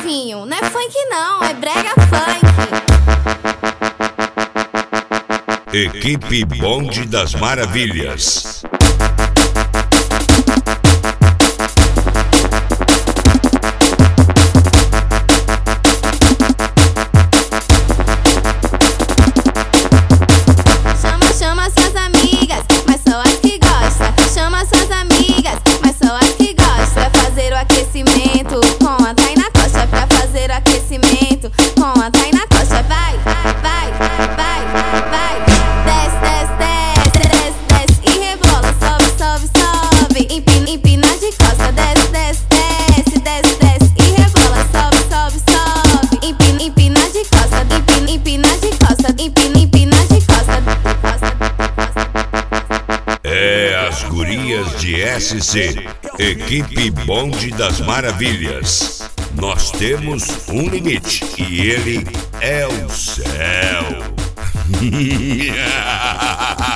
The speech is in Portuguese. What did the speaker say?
novinho, não é funk não, é brega funk. Equipe Bonde das Maravilhas. Chama suas amigas, mas só as que gostam. Chama suas amigas, mas só as que gostam. Pra fazer o aquecimento com a Tainá Costa. Pra fazer o aquecimento com a Tainá Costa. Vai, vai, vai, vai. Desce, desce, desce, desce, desce e rebola. Sobe, sobe, sobe. Empina de costa. Desce, desce, desce, desce, desce e rebola. Sobe, sobe, sobe. Empina de costa. Empina de costa. Empina de costa. É as gurias de SC, Equipe Bonde das Maravilhas. Nós temos um limite e ele é o céu.